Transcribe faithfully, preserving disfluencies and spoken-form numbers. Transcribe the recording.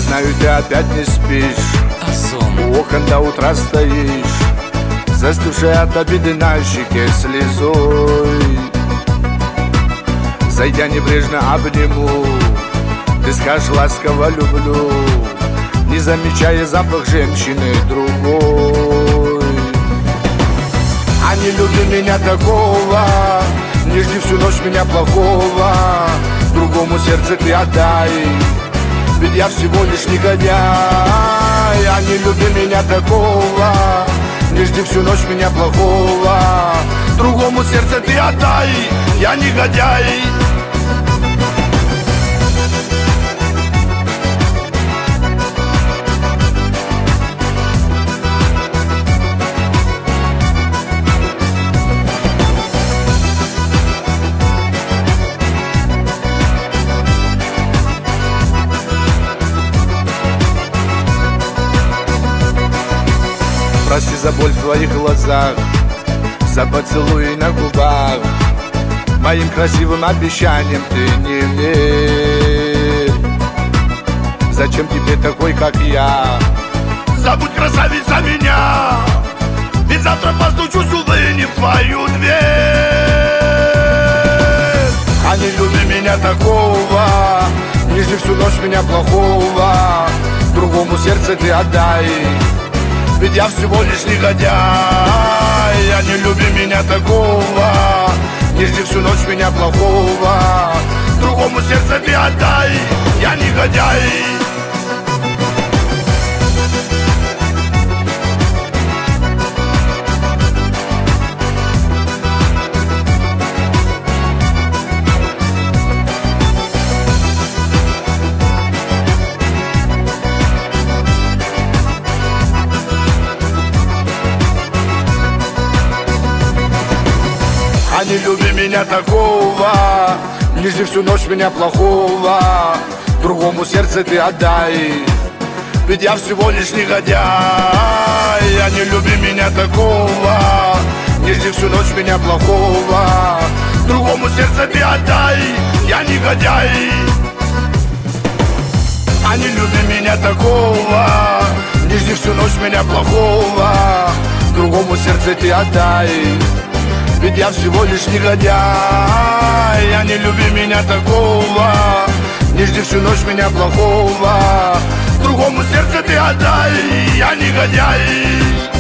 знаю, ты опять не спишь, а сон? у окон до утра стоишь, застывшая от обиды на щеке слезой. Зайдя небрежно обниму, ты скажешь ласково люблю, не замечая запах женщины другой. А не люби меня такого, не жди всю ночь меня плохого, другому сердце ты отдай, ведь я всего лишь негодяй. А не люби меня такого, не жди всю ночь меня плохого, другому сердце ты отдай, я негодяй. Прости за боль в твоих глазах, за поцелуи на губах, моим красивым обещаниям ты не верь. Зачем тебе такой, как я? Забудь, красавица, меня, ведь завтра постучусь, увы, не в твою дверь. А не люби меня такого, не жди всю ночь меня плохого, другому сердце ты отдай, ведь я всего лишь негодяй. А не люби меня такого, не жди всю ночь меня плохого, другому сердце ты отдай, я негодяй. А не люби меня такого, не жди всю ночь меня плохого, другому сердце ты отдай, ведь я всего лишь негодяй. А не люби меня такого, не жди всю ночь меня плохого, другому сердце ты отдай, я негодяй. А не люби меня такого, не жди всю ночь меня плохого, другому сердце ты отдай, ведь я всего лишь негодяй. А не люби меня такого, не жди всю ночь меня плохого, другому сердце ты отдай, я негодяй.